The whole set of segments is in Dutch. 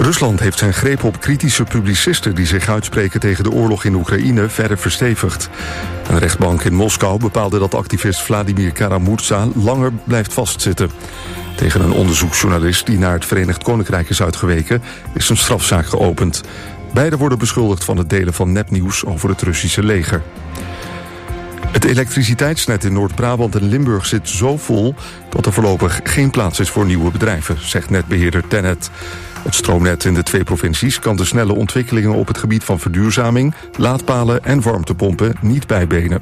Rusland heeft zijn greep op kritische publicisten die zich uitspreken tegen de oorlog in Oekraïne verder verstevigd. Een rechtbank in Moskou bepaalde dat activist Vladimir Kara-Murza langer blijft vastzitten. Tegen een onderzoeksjournalist die naar het Verenigd Koninkrijk is uitgeweken is een strafzaak geopend. Beiden worden beschuldigd van het delen van nepnieuws over het Russische leger. Het elektriciteitsnet in Noord-Brabant en Limburg zit zo vol dat er voorlopig geen plaats is voor nieuwe bedrijven, zegt netbeheerder TenneT. Het stroomnet in de 2 provincies kan de snelle ontwikkelingen op het gebied van verduurzaming, laadpalen en warmtepompen niet bijbenen.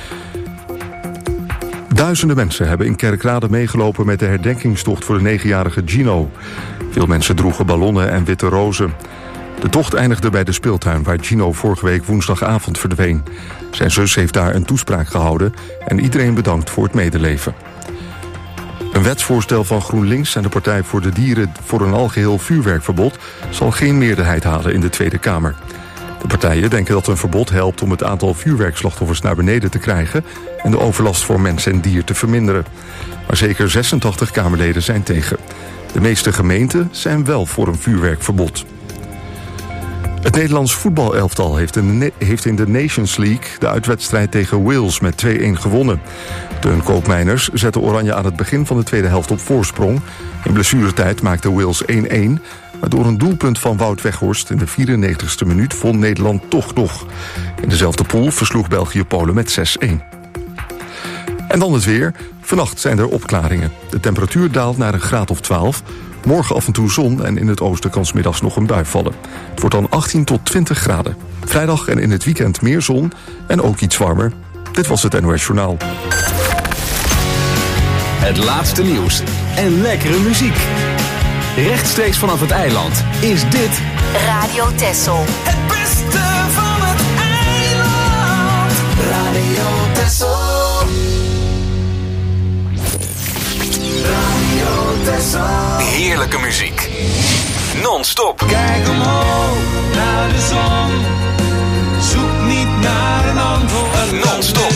Duizenden mensen hebben in Kerkrade meegelopen met de herdenkingstocht voor de 9-jarige Gino. Veel mensen droegen ballonnen en witte rozen. De tocht eindigde bij de speeltuin waar Gino vorige week woensdagavond verdween. Zijn zus heeft daar een toespraak gehouden en iedereen bedankt voor het medeleven. Een wetsvoorstel van GroenLinks en de Partij voor de Dieren voor een algeheel vuurwerkverbod zal geen meerderheid halen in de Tweede Kamer. De partijen denken dat een verbod helpt om het aantal vuurwerkslachtoffers naar beneden te krijgen en de overlast voor mens en dier te verminderen. Maar zeker 86 Kamerleden zijn tegen. De meeste gemeenten zijn wel voor een vuurwerkverbod. Het Nederlands voetbalelftal heeft in de Nations League de uitwedstrijd tegen Wales met 2-1 gewonnen. De Koopmijners zetten Oranje aan het begin van de tweede helft op voorsprong. In blessuretijd maakte Wales 1-1, maar door een doelpunt van Wout Weghorst in de 94ste minuut won Nederland toch nog. In dezelfde pool versloeg België Polen met 6-1. En dan het weer. Vannacht zijn er opklaringen. De temperatuur daalt naar een graad of 12. Morgen af en toe zon en in het oosten kan 's middags nog een bui vallen. Het wordt dan 18 tot 20 graden. Vrijdag en in het weekend meer zon en ook iets warmer. Dit was het NOS Journaal. Het laatste nieuws en lekkere muziek. Rechtstreeks vanaf het eiland is dit Radio Texel. Het beste van het eiland. Radio Texel. Radio Texel. heerlijke muziek. Non-stop. Kijk omhoog naar de zon. Zoek niet naar een antwoord. Non-stop.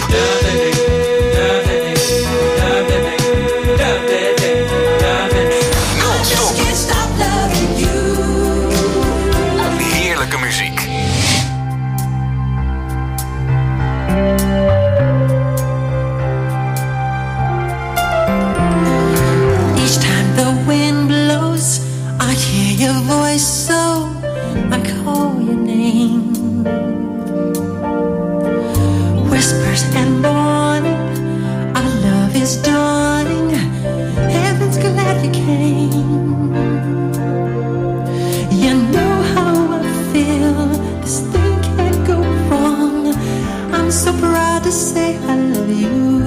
Non-stop. Heerlijke muziek. Each time the wind blows, I hear your voice, so I call your name. Whispers and morning, our love is dawning. Heaven's glad you came. You know how I feel. This thing can't go wrong. I'm so proud to say I love you.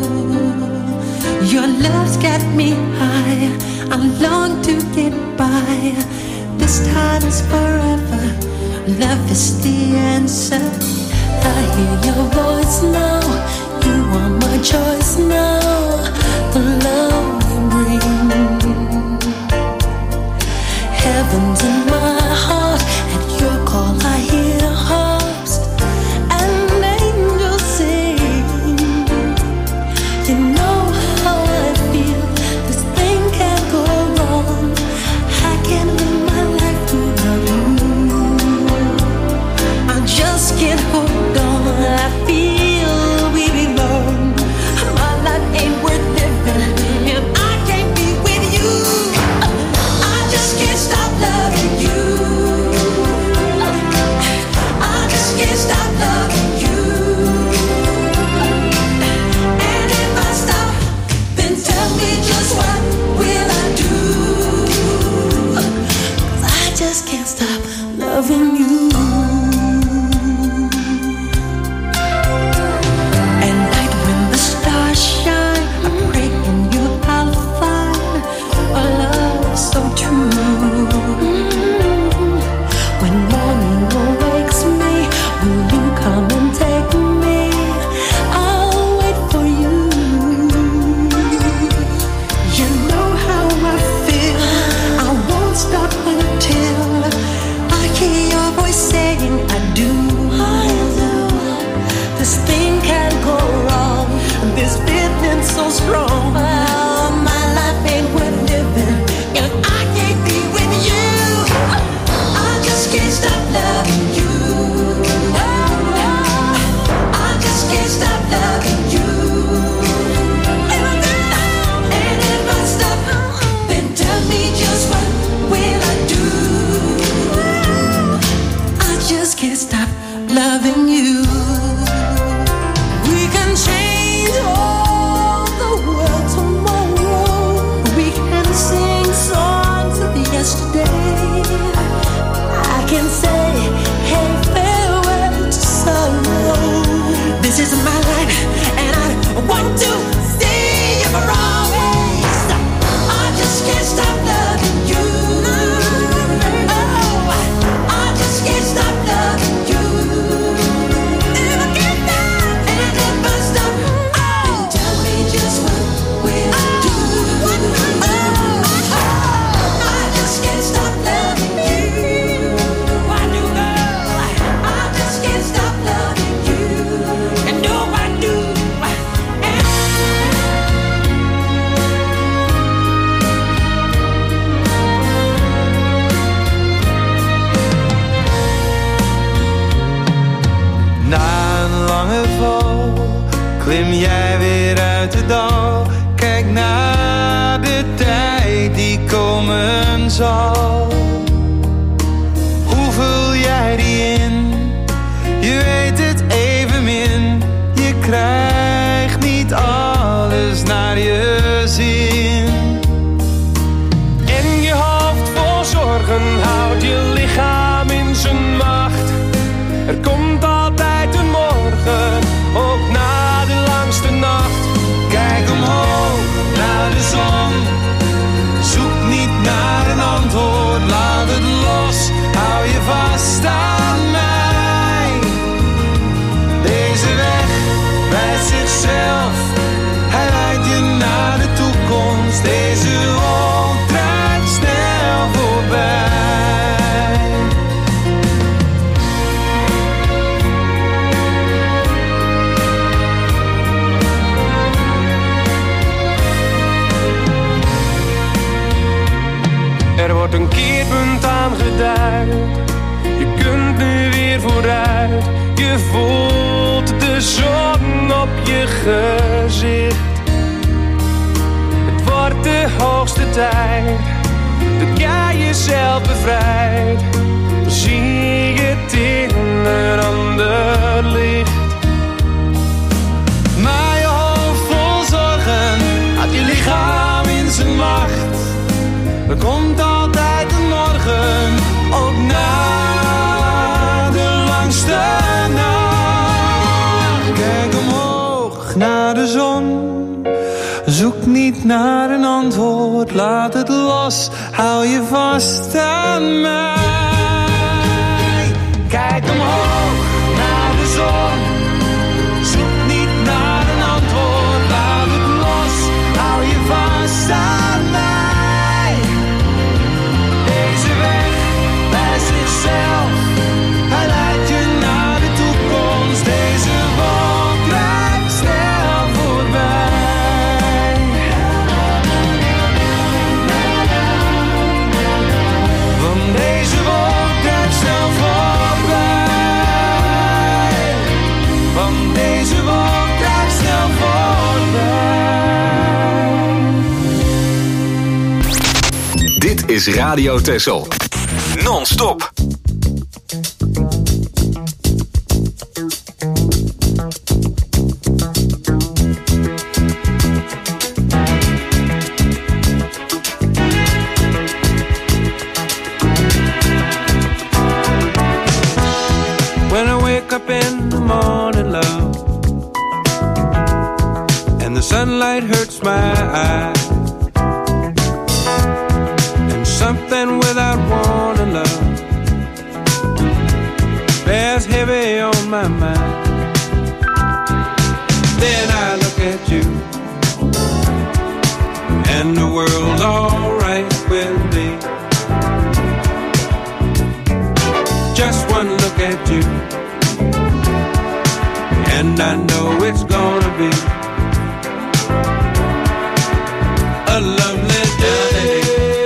Your love's got me high. I long to get by. This time is forever. Love is the answer. I hear your voice now. You are my choice now. The love you bring. Heaven's in my heart. At your call I hear harps and angels sing. You know how I feel. This thing can't go wrong. I can't live my life without you. I just can't hold on. I feel we belong. My life ain't worth living if I can't be with you. I just can't stop loving you. I just can't stop loving you. And if I stop, then tell me just what will I do? 'Cause I just can't stop loving you. At night when the stars shine, I pray in you I'll find a love so true. When morning awakes me, will you come and take me? I'll wait for you. You know how I feel. I won't stop until I hear your voice met de dag. Kijk naar de tijd die komen zal. Hoe vul jij die in? Je weet het evenmin. Je krijgt niet alles naar je zin. En je hoofd vol zorgen houdt je lichaam in zijn macht. Er komt altijd een morgen, ook na de langste nacht. Kijk omhoog naar de zon. Zoek niet naar een antwoord, laat het los. Hou je vast aan mij. Deze weg wijst zichzelf. Hij leidt je naar de toekomst. Deze rol draait snel voorbij. Er wordt een keerpunt aangeduid. Je kunt nu weer vooruit. Je voelt de zon op je gezicht. Het wordt de hoogste tijd dat jij jezelf bevrijdt. Dan zie je het in een ander licht. Maar je hoofd vol zorgen had je lichaam in zijn macht. Er komt altijd een morgen, ook na de langste nacht. Kijk omhoog naar de zon. Zoek niet naar een antwoord, laat het los. Hou je vast aan mij. Kijk omhoog naar de zon. Zoek niet naar een antwoord, laat het los. Hou je vast aan mij. Hij leidt je naar de toekomst. Deze wolk drijft snel voorbij. Want deze wolk drijft snel voorbij. Want deze wolk drijft snel voorbij. Dit is Radio Texel. Non-stop. When I wake up in the morning, love, and the sunlight hurts my eyes, and something without warning, love, bears heavy on my mind. Then I look at you, and the world's alright with me. Just one look at you, and I know it's gonna be a lovely day.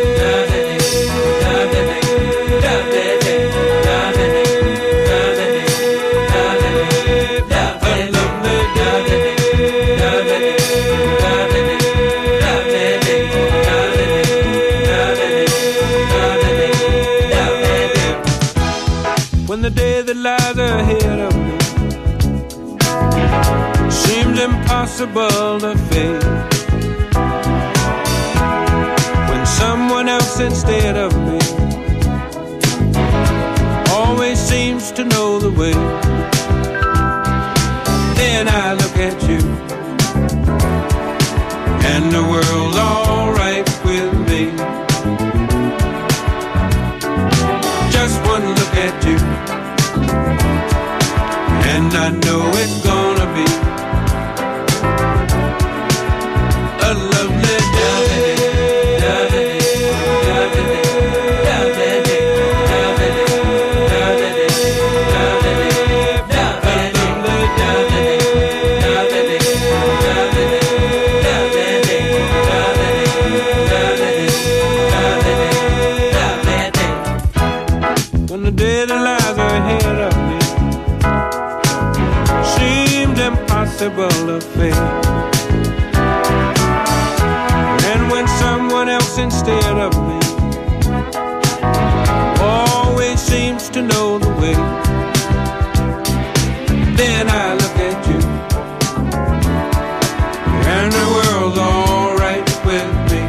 When the day that lies ahead of me seems impossible to face, when someone else instead of me always seems to know the way, then I look at you, and the world's alright with me. Just one look at you, and I know it's gonna be a lovely day. When the day that lies ahead of me seemed impossible to face, know the way. Then I look at you, and the world's alright with me.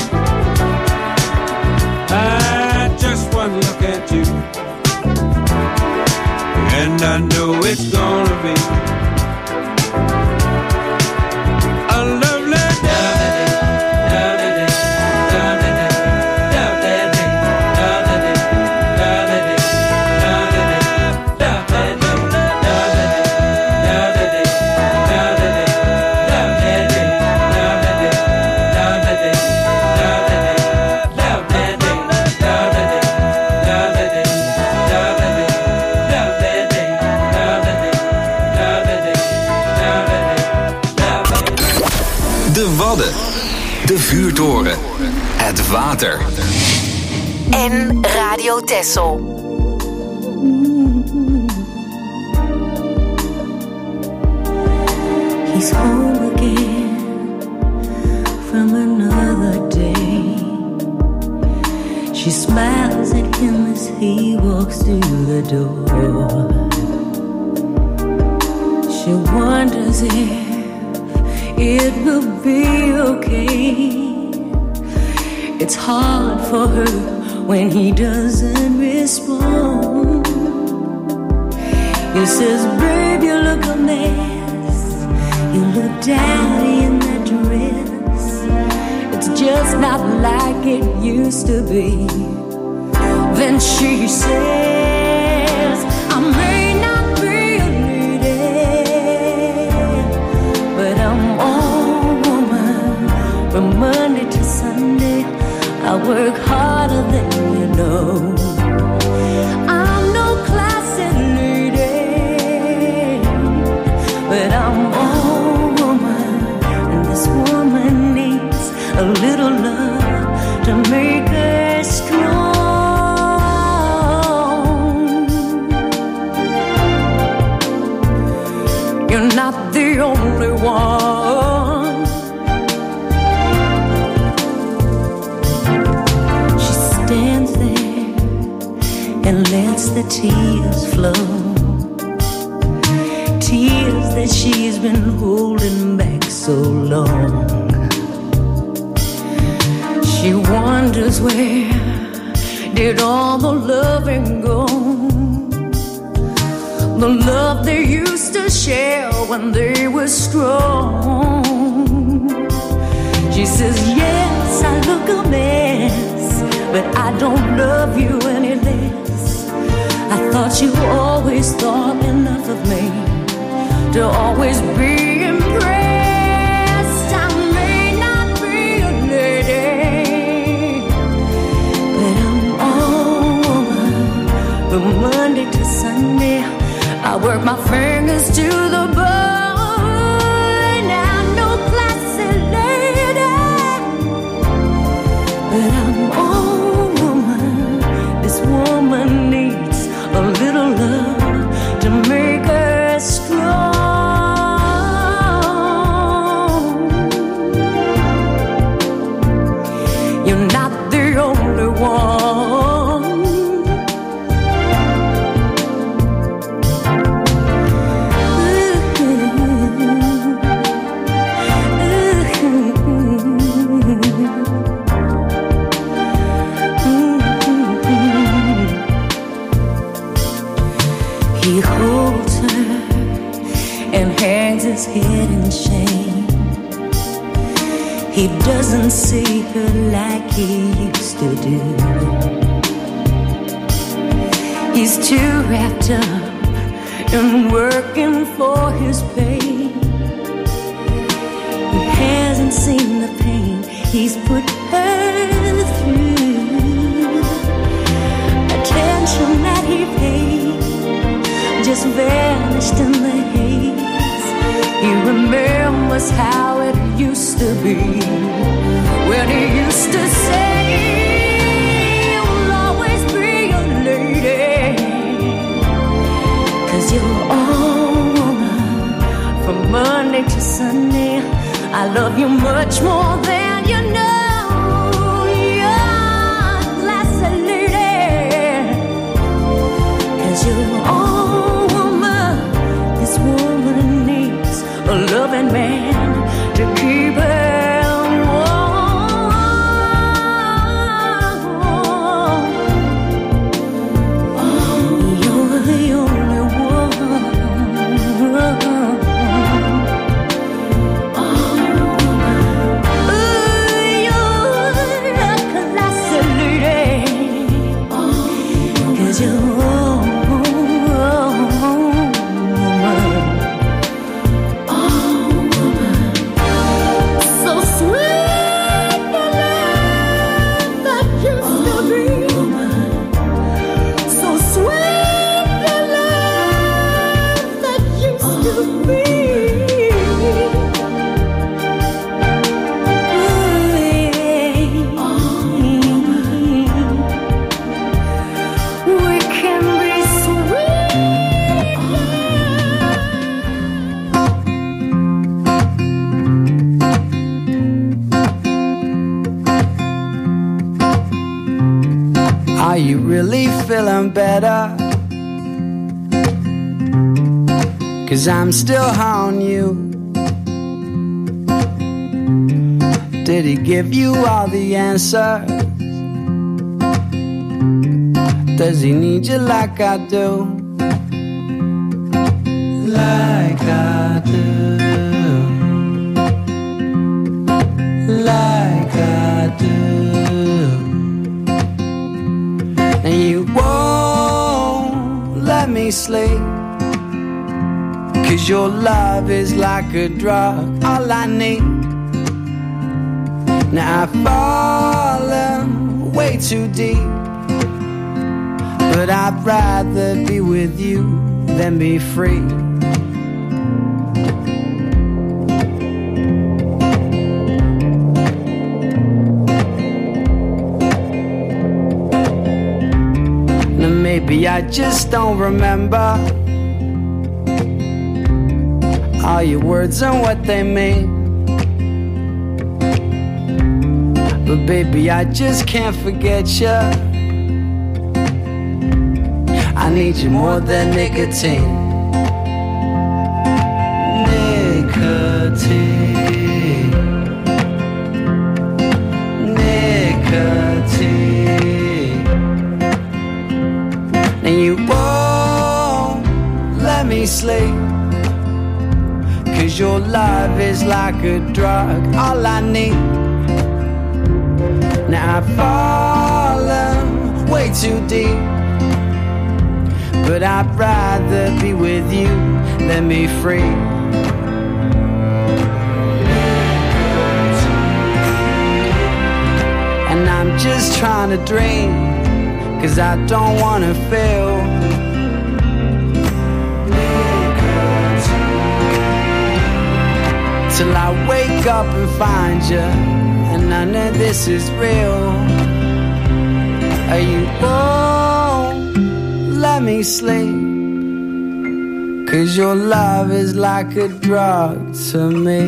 I just one look at you, and I know it's gonna be a lovely day. De vuurtoren. Het water. En Radio Texel. He's home again from another day. She smiles at him as he walks through the door. She wonders if it will be okay. It's hard for her when he doesn't respond. He says, babe, you look a mess. You look daddy in that dress. It's just not like it used to be. Then she says, I may not be a lady, but I'm all woman. From Monday to Sunday, I work harder than you know. I'm no classic lady, but I'm all woman. And this woman needs a little love to make her strong. You're not the only one. She stands there and lets the tears flow. Tears that she's been holding back so long. She wonders where did all the loving go? The love they used to share when they were strong. She says, yes, I look a mess, but I don't love you any less. I thought you always thought enough of me to always be impressed. I may not be a lady, but I'm all woman. From Monday to Sunday, I work my fingers to the bone. I'm no classy lady, but I'm all woman. This woman needs a little love to make her strong. You're not the only one. He holds her and hangs his head in shame. He doesn't see her like he used to do. He's too wrapped up in working for his pay. He hasn't seen the pain he's put her through. Attention that he paid just vanished in the haze. He remembers how it used to be, when he used to say, you'll always be a lady, 'cause you're all woman. From Monday to Sunday, I love you much more than you know. You're a classy lady, Better, 'cause I'm still on you. Did he give you all the answers? Does he need you like I do? Like I do. Like I do. And you won't let me sleep, 'cause your love is like a drug, all I need. Now I've fallen way too deep, but I'd rather be with you than be free. Maybe I just don't remember all your words and what they mean. But baby, I just can't forget you. I need you more than nicotine. Nicotine. Nicotine. And you won't let me sleep, 'cause your love is like a drug, all I need. Now I've fallen way too deep, but I'd rather be with you than be free. And I'm just trying to dream, 'cause I don't wanna feel. Till I wake up and find you, and none of this is real. You won't let me sleep, 'cause your love is like a drug to me.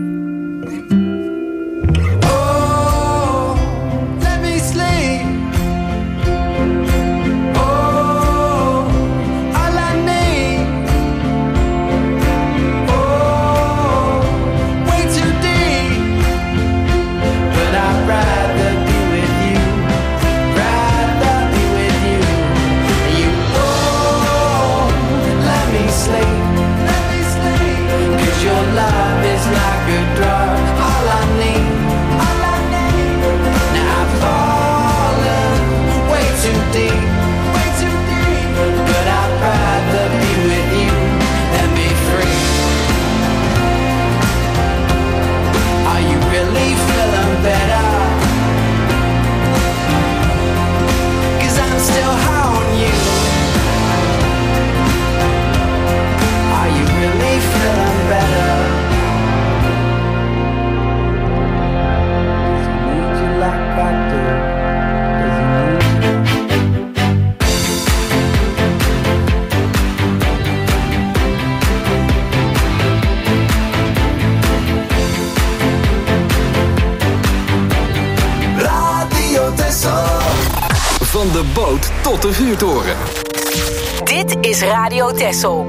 Van de boot tot de vuurtoren. Dit is Radio Texel.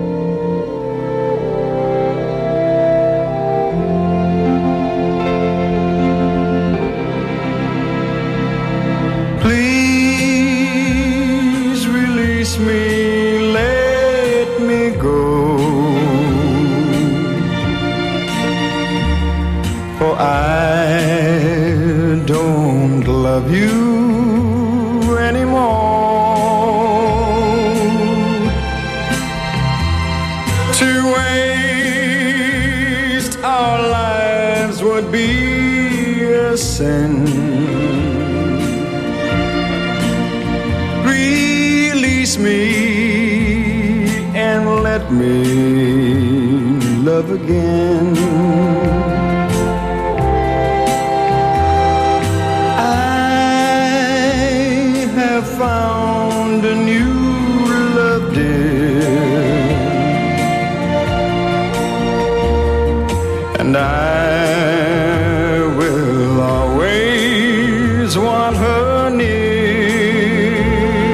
Please release me, let me go. For I don't love you anymore. sin. Release me and let me love again. I have found a new love, dear, and I will always want her near.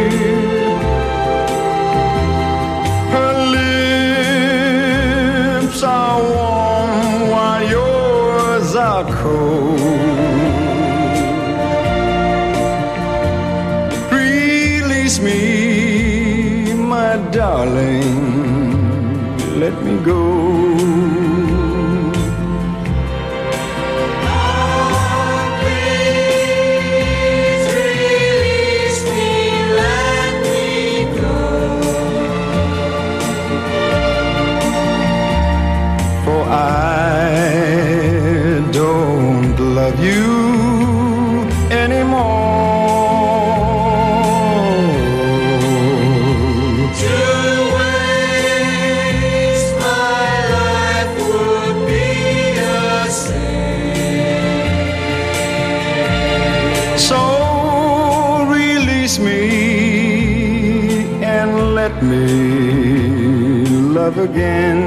Her lips are warm while yours are cold. Release me, my darling, let me go. You anymore. To waste my life would be a sin. So release me and let me love again.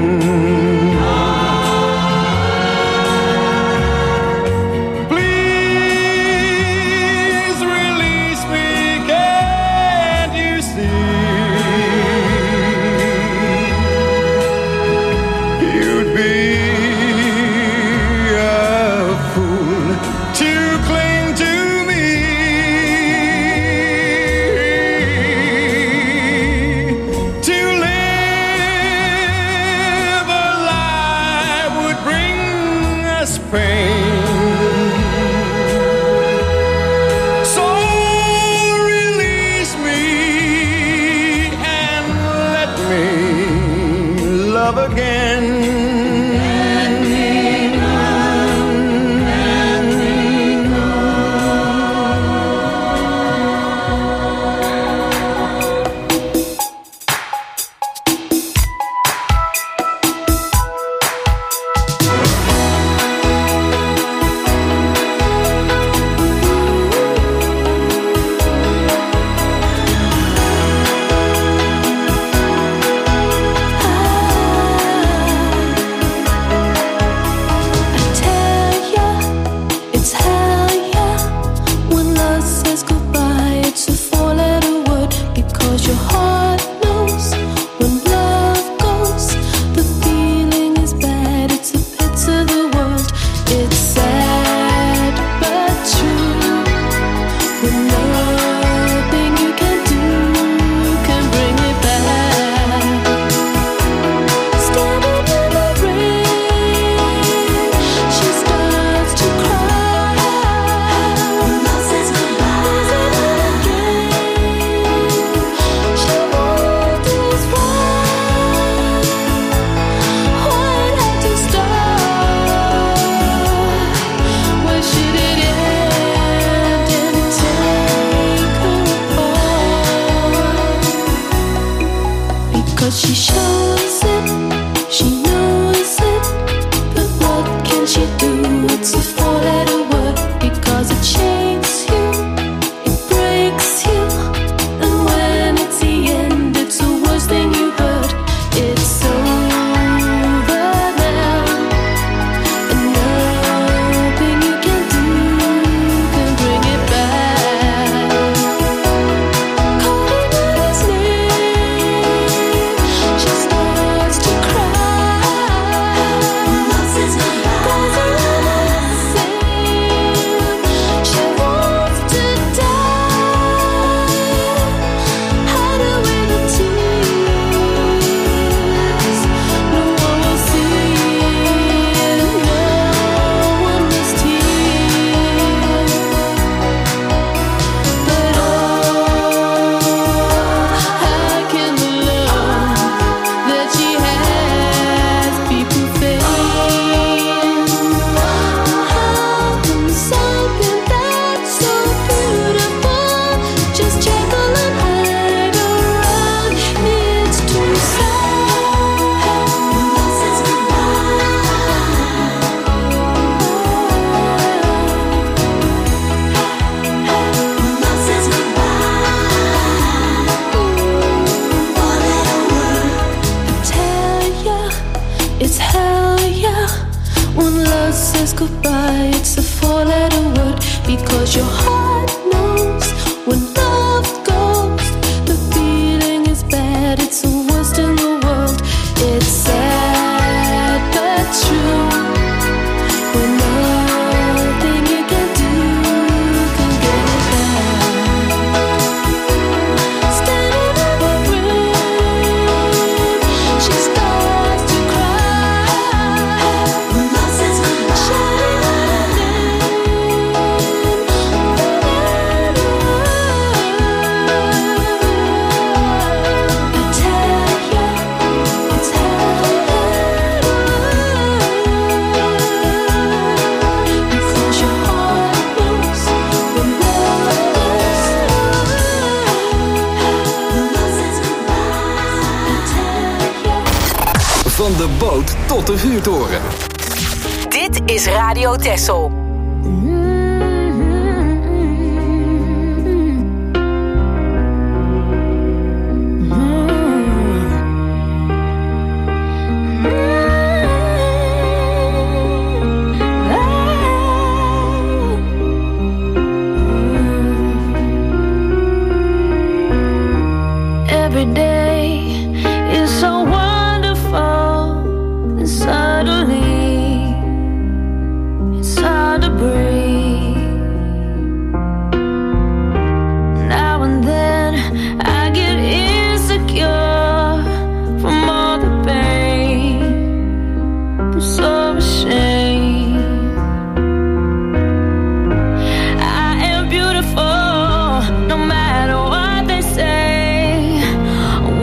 Just goodbye. It's a four-letter word because your heart knows when love goes. The feeling is bad. It's the worst in the world. It's sad but true. When nothing you can do can get it back. Standing in the room, she starts to cry. Shining I tell you, it's happening. Because your heart knows when love goes. I tell you. Van de boot tot de vuurtoren. Dit is Radio Texel. Every day is so wonderful, and suddenly it's hard to breathe. Now and then I get insecure from all the pain. I'm so ashamed. I am beautiful, no matter what they say.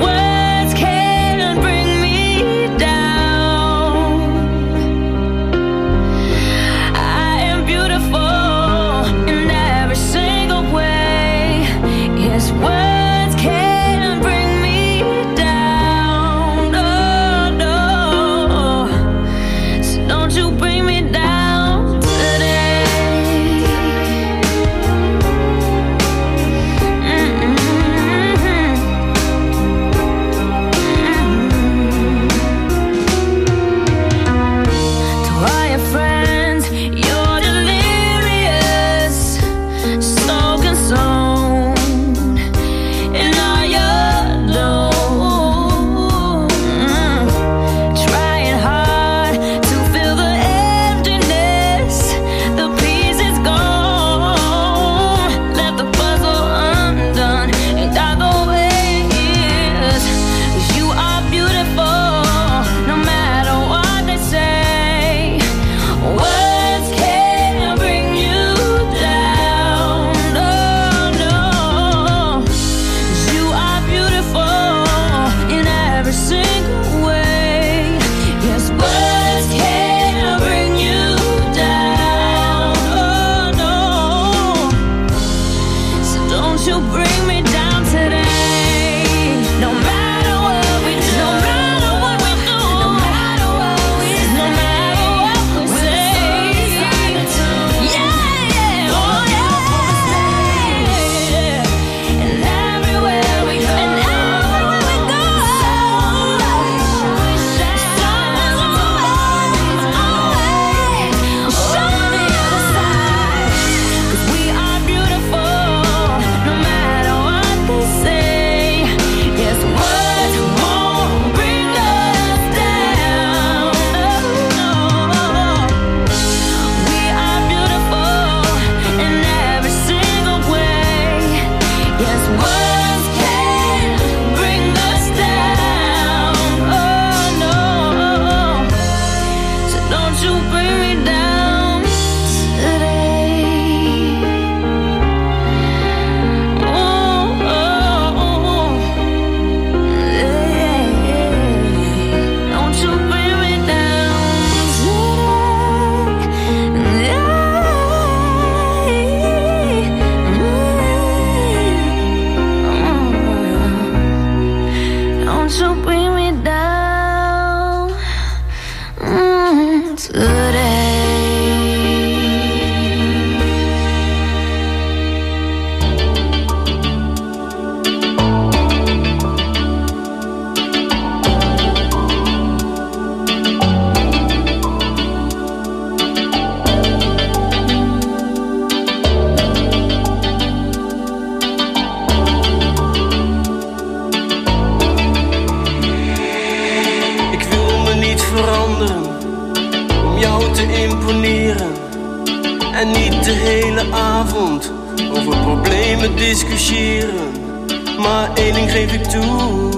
niet met discussiëren, maar één ding geef ik toe.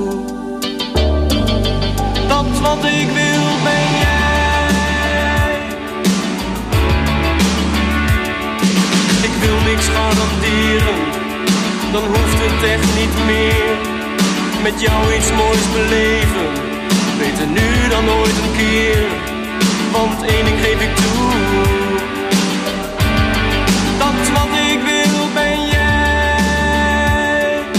Dat wat ik wil ben jij. Ik wil niks garanderen, dan hoeft het echt niet meer. Met jou iets moois beleven, beter nu dan ooit een keer. Want één ding geef ik toe. Dat wat ik wil ben jij.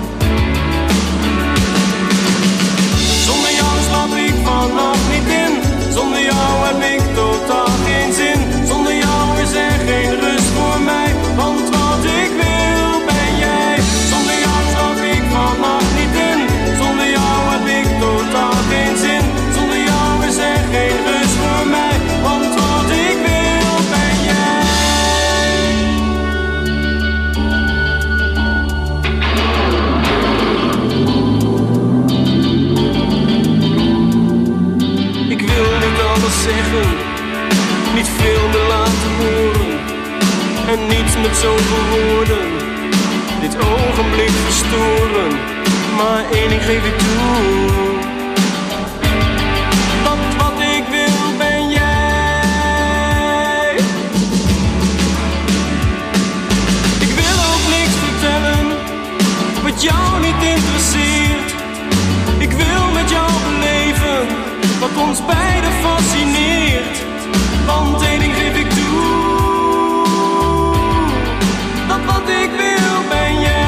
Zonder jou slaap ik vannacht niet in. Zonder jou heb ik totaal geen zin. Zonder jou is er geen rust voor mij. Want wat ik wil ben jij. Zonder jou slaap ik vannacht niet in. Zonder jou heb ik totaal geen zin. Zonder jou is er geen rust voor mij. Want wat ik wil ben jij. Ik wil niet alles zeggen, niet veel meer laten horen. En niets met zoveel woorden, dit ogenblik verstoren. Maar één ding geef ik toe. Dat wat ik wil ben jij. Ik wil ook niks vertellen wat jou niet interesseert. Ik wil met jou beleven wat ons beiden fascineert. Want één ding geef ik toe. Dat wat ik wil ben jij.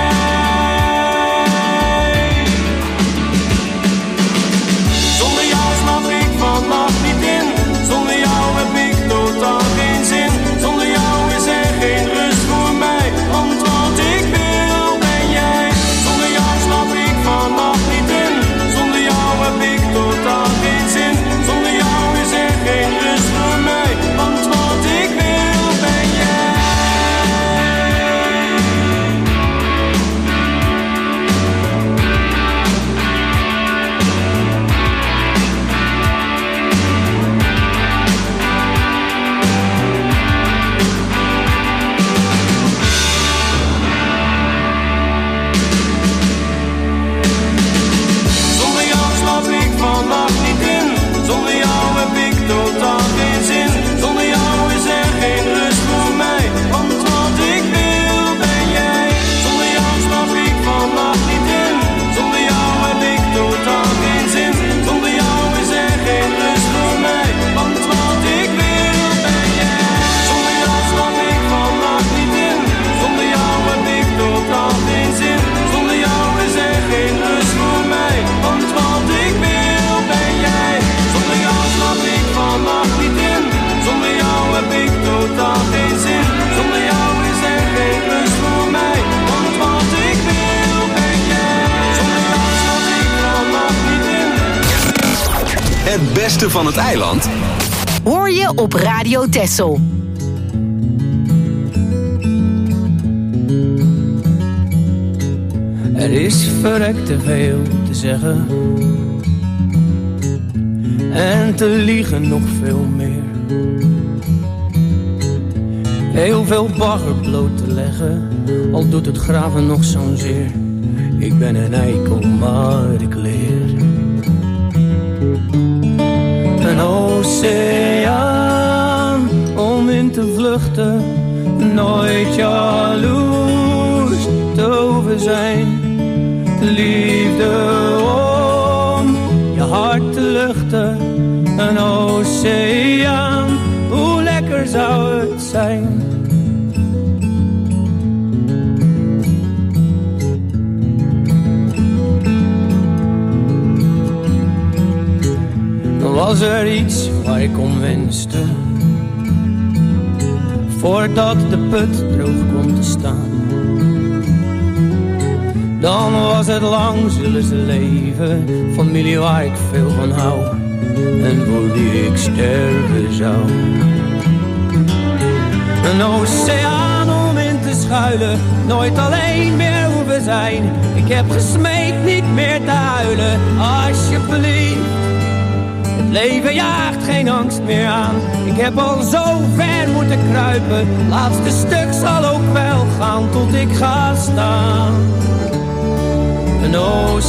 Zonder jou slaap ik vannacht niet in. Zonder jou heb ik totaal geen zin. Zonder jou is er geen rust voor mij. Want wat ik wil ben jij. Zonder jou slaap ik vannacht niet in. Zonder jou heb ik totaal geen zin. Zonder jou is er geen rust voor mij. Want wat ik wil ben jij. Zonder jou slaap ik vannacht niet in. Zonder jou heb ik totaal geen zin. Zonder jou is er geen rust voor mij. Want wat ik wil ben jij. Zonder jou slaap ik vannacht niet in. Zonder jou heb ik totaal geen zin. Zonder jou is er geen rust voor mij. Want wat ik wil ben jij. Zonder jou slaap ik vannacht niet in. Zonder jou heb ik totaal geen zin. Zonder jou is er geen rust voor mij. Want wat ik wil ben jij. Zonder jou slaap ik vannacht niet in. Zonder jou heb ik totaal geen zin. Zonder jou is er geen rust voor mij. Want wat ik wil ben jij. Zonder jou slaap ik vannacht niet in. Het beste van het eiland Hoor je op Radio Texel. Er is verrekt te veel te zeggen en te liegen nog veel meer. Heel veel bagger bloot te leggen, al doet het graven nog zo'n zeer. Ik ben een eikel, maar ik leer. Een oceaan om in te vluchten, nooit jaloers te over zijn. Liefde om je hart te luchten, een oceaan, hoe lekker zou het zijn. Dan was er iets waar ik om wenste, voordat de put droog kwam te staan. Dan was het lang zullen ze leven, familie waar ik veel van hou en voor die ik sterven zou. Een oceaan om in te schuilen, nooit alleen meer hoeven zijn. Ik heb gesmeekt niet meer te huilen, alsjeblieft. Het Leven jaagt geen angst meer aan. Ik heb al zo ver moeten kruipen. Laatste stuk zal ook wel gaan tot ik ga staan. Een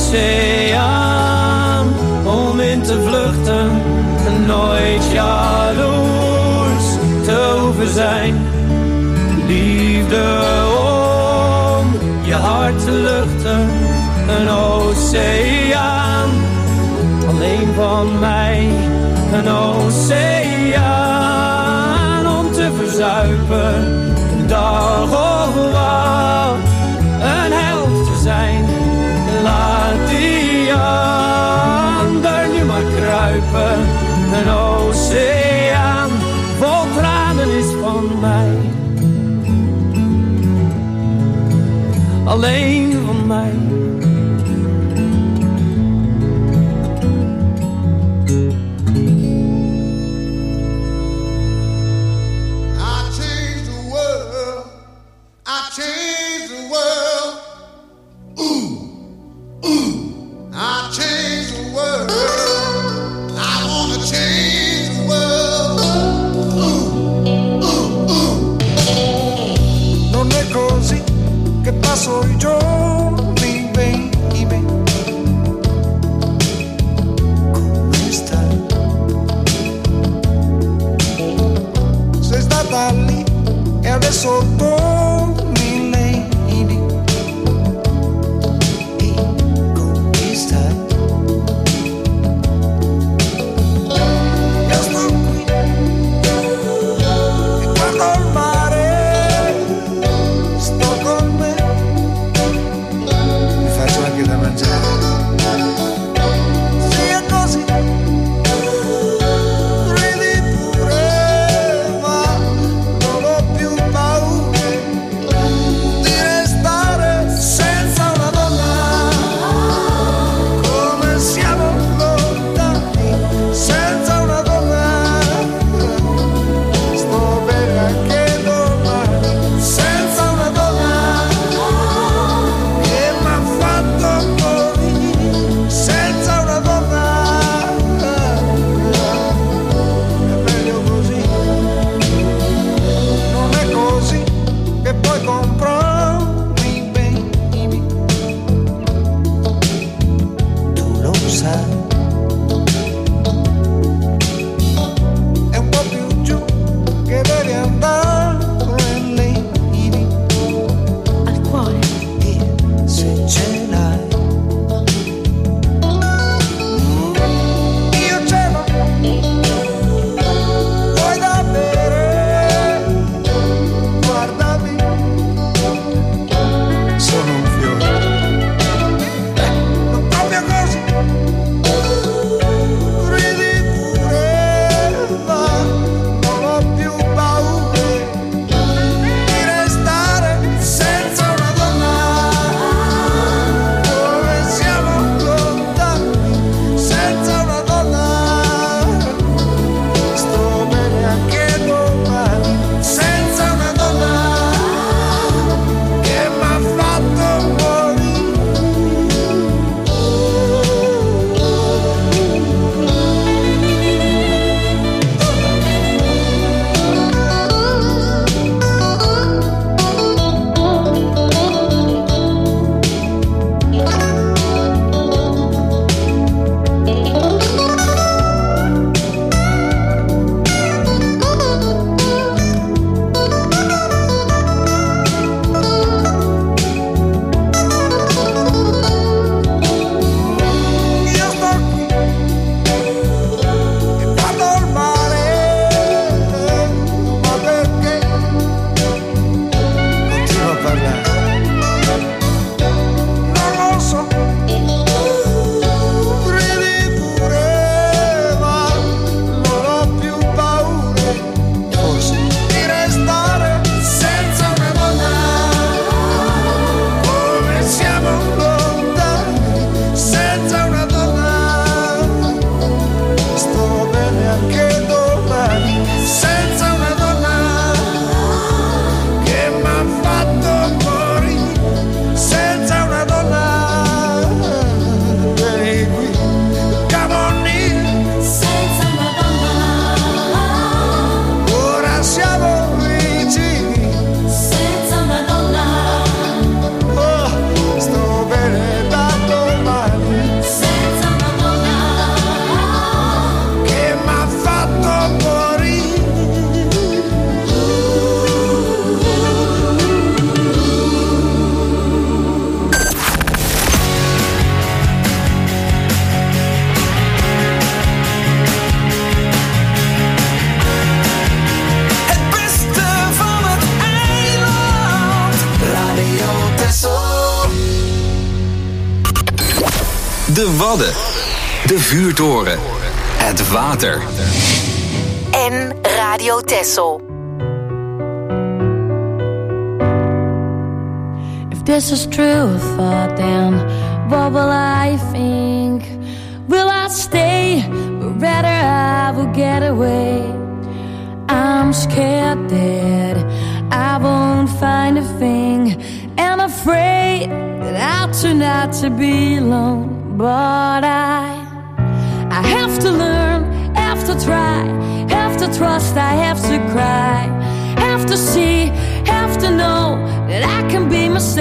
oceaan om in te vluchten. Nooit jaloers te hoeven zijn. Liefde om je hart te luchten. Een oceaan alleen van mij. Een oceaan om te verzuipen. Een dag of wat, een held te zijn. Laat die ander nu maar kruipen. Een oceaan vol tranen is van mij. Alleen van mij. I changed the world De Wadden. De vuurtoren. Het water. En Radio Texel. If this is true thought, then what will I think? Will I stay? Or rather I will get away. I'm scared that I won't find a thing, and afraid that I'll turn out to be alone. But I have to learn, have to try, have to trust, I have to cry, have to see, have to know that I can be myself.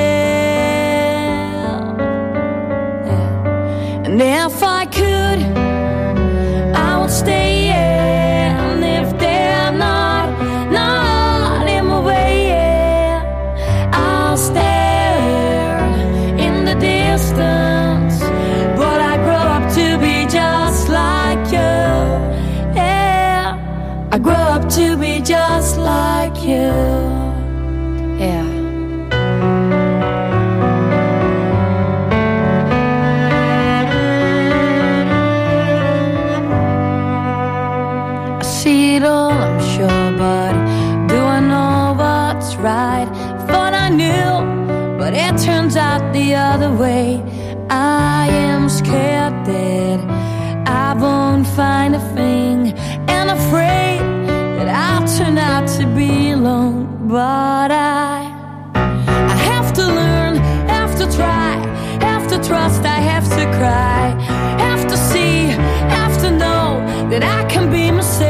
Yeah. And if I could, I would stay, yeah. And if they're not in my way, yeah, I'll stare in the distance. But I grow up to be just like you, yeah. I grow up to be just like you, yeah. I see it all, I'm sure, but do I know what's right? Thought I knew, but it turns out the other way. I am scared that I won't find a thing, and afraid that I'll turn out to be alone. But I have to learn, have to try, have to trust, I have to cry, have to see, have to know that I can be myself.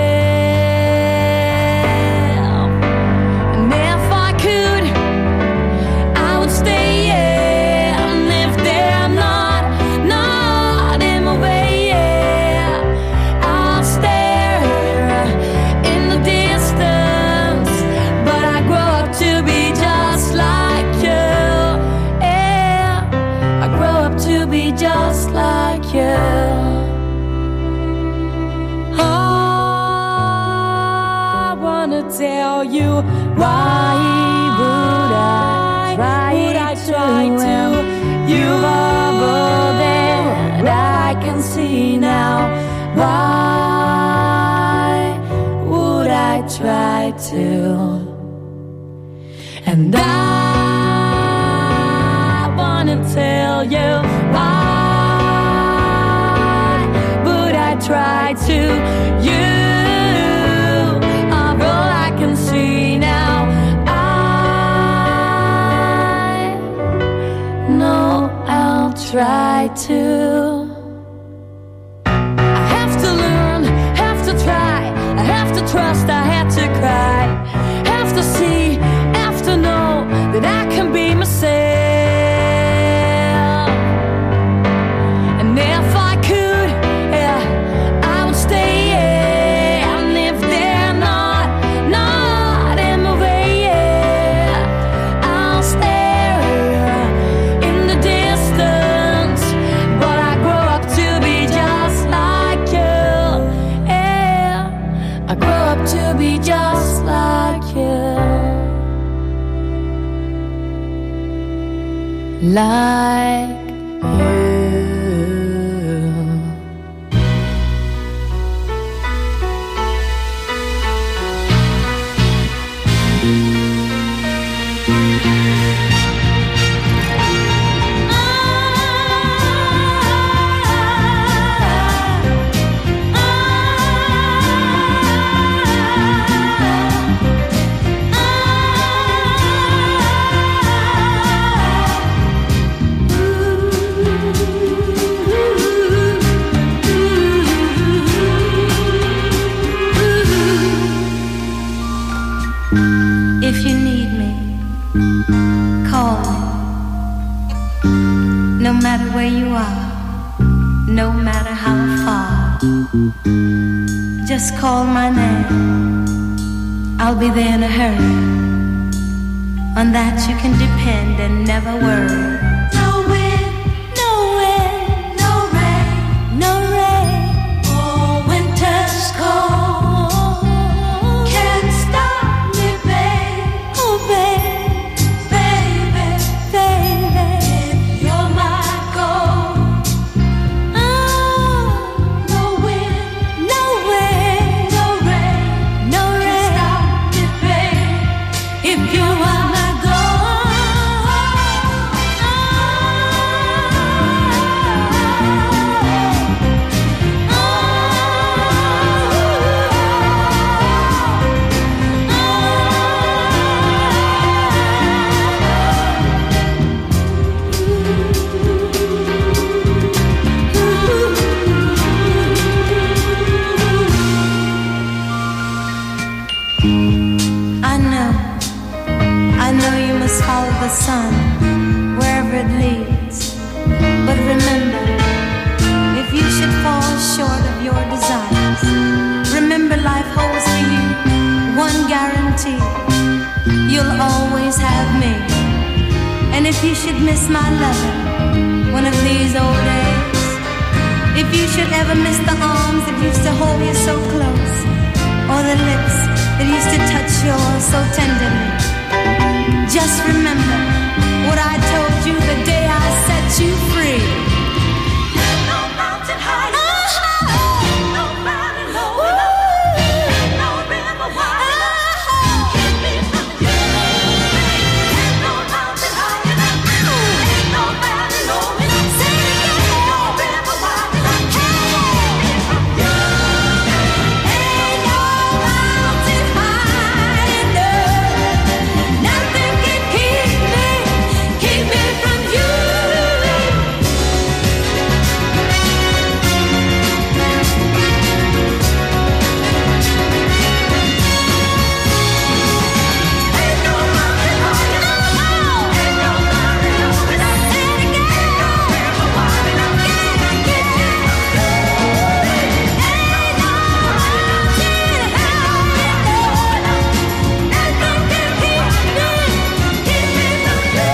And if I could, I would stay, yeah. And if they're not in my way, yeah, I'll stare in the distance. But I grow up to be just like you, yeah. I grow up to be just like you. I wanna tell you, why would I try to? You are all that I can see now. Why would I try to? And I wanna tell you, why would I try to? You are all I can see now. I know I'll try to. I have to learn, have to try, I have to trust, I have to cry, have to see, have to know that I can be myself. And if I could, yeah, I would stay, yeah. And if they're not in my way, yeah, I'll stare in the distance. But I grow up to be just like you, yeah. I grow up to be just like you, like you. If you need me, call me. No matter where you are, no matter how far, just call my name. I'll be there in a hurry. On that you can depend and never worry. No wind, no wind, no rain, no rain. Oh, winter's cold can't stop me, babe. Oh, babe, baby, baby. If you're my gold, if you should miss my loving one of these old days, if you should ever miss the arms that used to hold you so close, or the lips that used to touch yours so tenderly, just remember what I told you the day I set you free. No mountain high enough, no valley low enough, no river wide enough, keep me from you. Ain't no mountain high enough, ain't no valley low enough, say it again, no river wide enough, keep me from you. Ain't no mountain high enough, nothing can keep me from you. Ain't no mountain high enough, ain't no valley low enough, say it again, no river wide enough, keep me from you. Ain't no mountain high enough, nothing can keep me from you.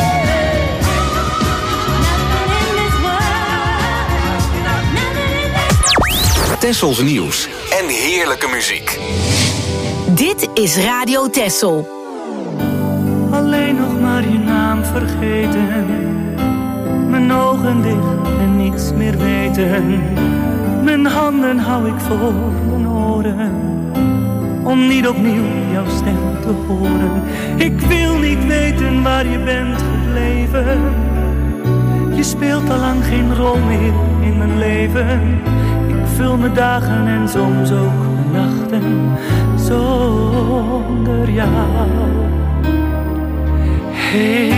Nothing in this world, nothing in this. Tessels nieuws en heerlijke muziek. Dit is Radio Tessel. Alleen nog maar je naam vergeten. Mijn ogen dicht en niets meer weten. Mijn handen hou ik voor mijn oren. Om niet opnieuw jouw stem te horen. Ik wil niet weten waar je bent gebleven. Je speelt al lang geen rol meer in mijn leven. Ik vul mijn dagen en soms ook mijn nachten zonder jou. Heel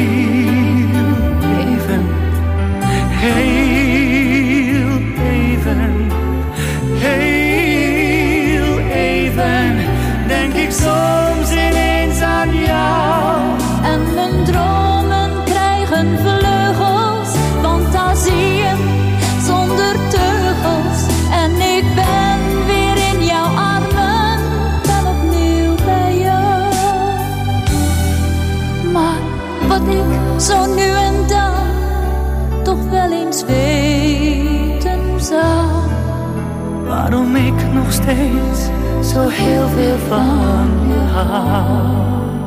even, heel even, heel even, denk ik soms ineens aan jou. En mijn dromen krijgen vleugels, fantasieën zonder teugels. En ik ben weer in jouw armen, ben opnieuw bij jou. Maar wat ik zo nu en dan toch wel eens weten zou, Waarom ik nog steeds zo heel veel van je hou.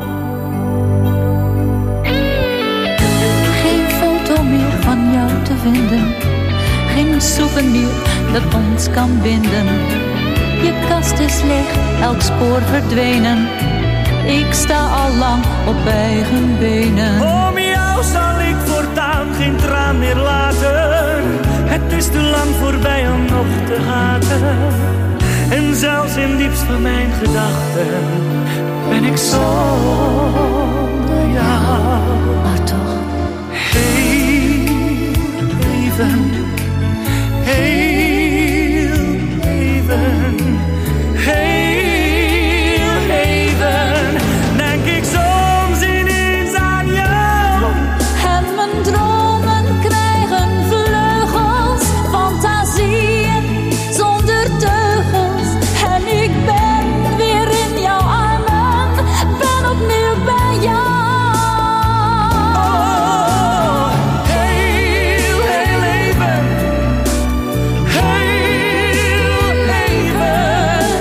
geen foto meer van jou te vinden, geen souvenir dat ons kan binden. Je kast is leeg, elk spoor verdwenen. Ik sta al lang op eigen benen. Om jou zal ik voortaan geen traan meer laten. Het is te lang voorbij om nog te haten. En zelfs in diepst van mijn gedachten ben ik zonder jou. Maar toch, Heel even, heel even, heel even, denk ik soms ineens aan jou. en mijn dromen krijgen vleugels, fantasieën zonder teugels. En ik ben weer in jouw armen, ben opnieuw bij jou. Oh, heel, heel even, heel even.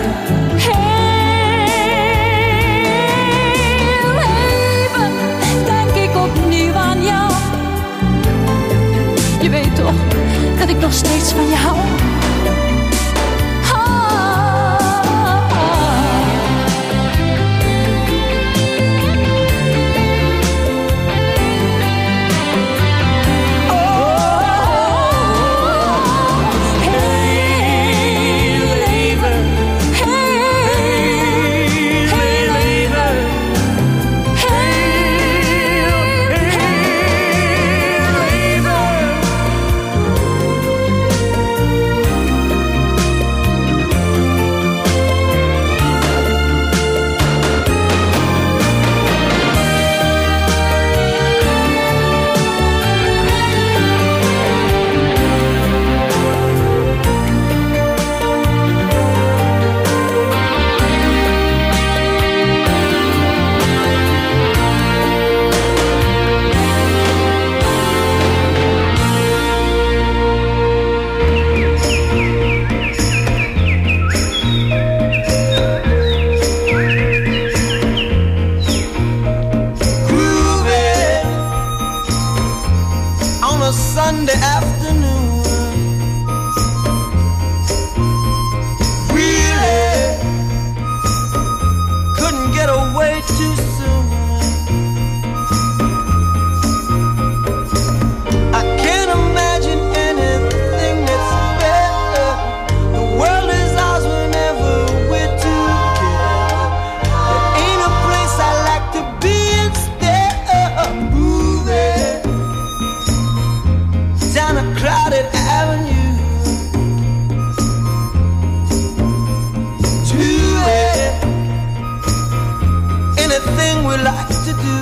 Heel even denk ik opnieuw aan jou. Je weet toch dat ik nog steeds van je hou. Heel even, heel even, heel even. Sunday afternoon. Really couldn't get away too soon. I can't imagine anything that's better. The world is ours whenever we're together. There ain't a place I like to be instead of moving down a crowded avenue to anything we like to do.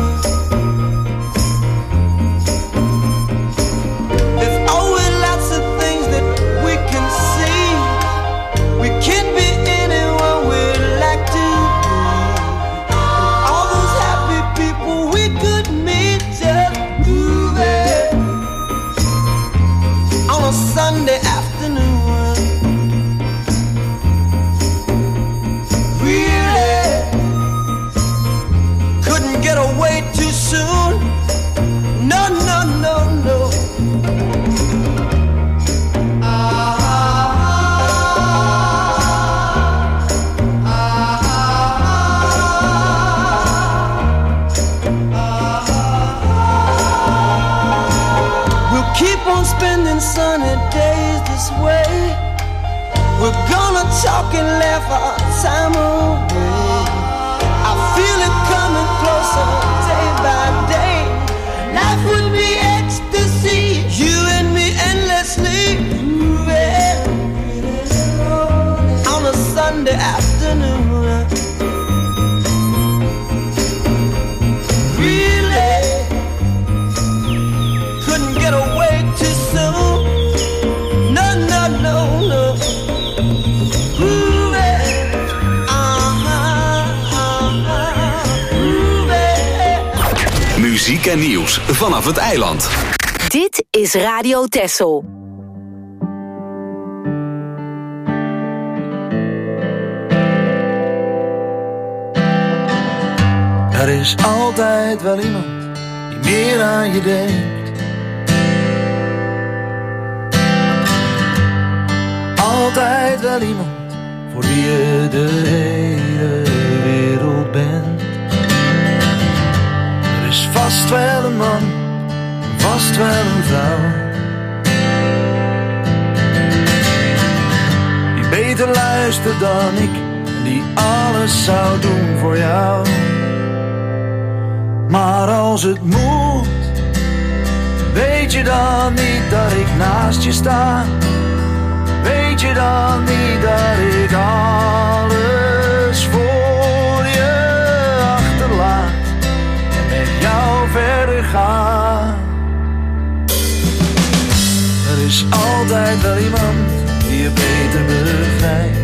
There's always lots of things that we can see. We can be anyone we'd like to be. And all those happy people we could meet just moving on a Sunday afternoon. Really couldn't get away too soon. No, no, no, no. We'll keep on spending sunny days this way. We're gonna talk and laugh our time away. I feel it coming closer day by day. Life would be ecstasy, you and me endlessly moving on a Sunday afternoon. Really couldn't get away too soon. No, no, no, no. Muziek en nieuws vanaf het eiland. Dit is Radio Texel. Er is altijd wel iemand die meer aan je denkt. Altijd wel iemand voor wie je de hele wereld bent. Er is vast wel een man, vast wel een vrouw, die beter luistert dan ik, die alles zou doen voor jou. Maar als het moet, weet je dan niet dat ik naast je sta? Weet je dan niet dat ik alles voor je achterlaat en met jou verder ga? Er is altijd wel iemand die je beter begrijpt,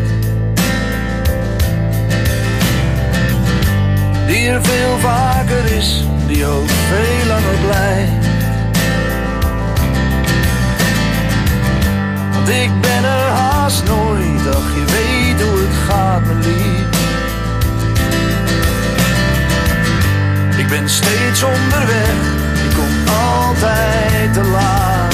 die er veel vaker is, die ook veel langer blijft. Want ik ben er haast nooit, ach je weet hoe het gaat mijn lief. Ik ben steeds onderweg, ik kom altijd te laat.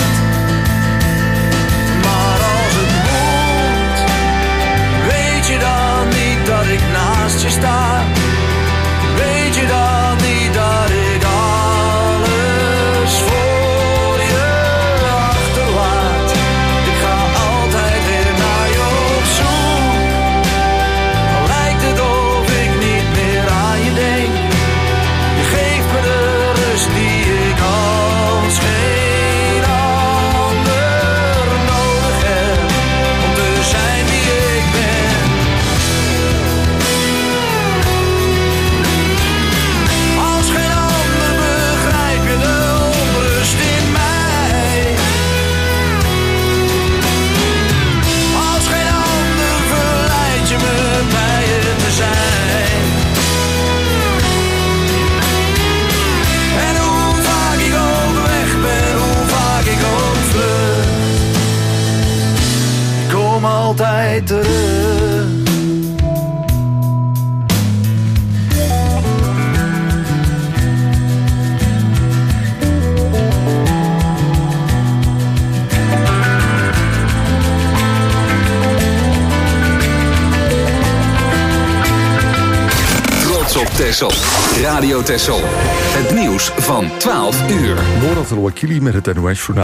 Maar als het moet, weet je dan niet dat ik naast je sta? Weet je dan niet dat ik alles voor je achterlaat? Ik ga altijd weer naar je op zoek, al lijkt het of ik niet meer aan je denk. Je geeft me de rust die ik als geen ander nodig heb, om te zijn wie ik ben. Als geen ander begrijp je de onrust in mij. Als geen ander verleid je me bij je te zijn. En hoe vaak ik ook weg ben, hoe vaak ik ook vlucht, ik kom altijd terug. Texel. Radio Texel. Het nieuws van 12 uur. Morat El Wakili met het NOS-journaal.